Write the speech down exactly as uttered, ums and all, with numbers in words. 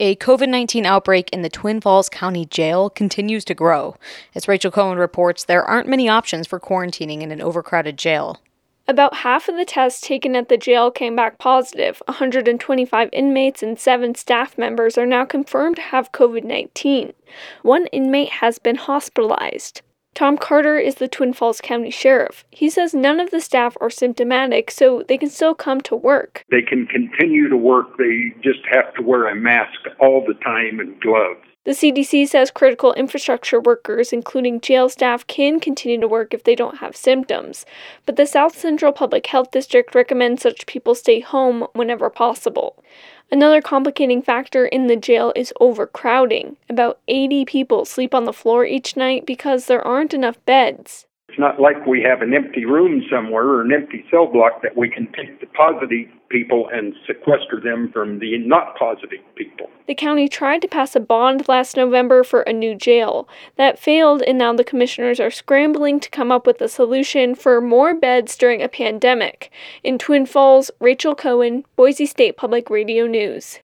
A COVID nineteen outbreak in the Twin Falls County Jail continues to grow. As Rachel Cohen reports, there aren't many options for quarantining in an overcrowded jail. About half of the tests taken at the jail came back positive. one hundred twenty-five inmates and seven staff members are now confirmed to have COVID nineteen. One inmate has been hospitalized. Tom Carter is the Twin Falls County Sheriff. He says none of the staff are symptomatic, so they can still come to work. They can continue to work. They just have to wear a mask all the time and gloves. The C D C says critical infrastructure workers, including jail staff, can continue to work if they don't have symptoms. But the South Central Public Health District recommends such people stay home whenever possible. Another complicating factor in the jail is overcrowding. About eighty people sleep on the floor each night because there aren't enough beds. It's not like we have an empty room somewhere or an empty cell block that we can take the positive people and sequester them from the not positive people. The county tried to pass a bond last November for a new jail. That failed, and now the commissioners are scrambling to come up with a solution for more beds during a pandemic. In Twin Falls, Rachel Cohen, Boise State Public Radio News.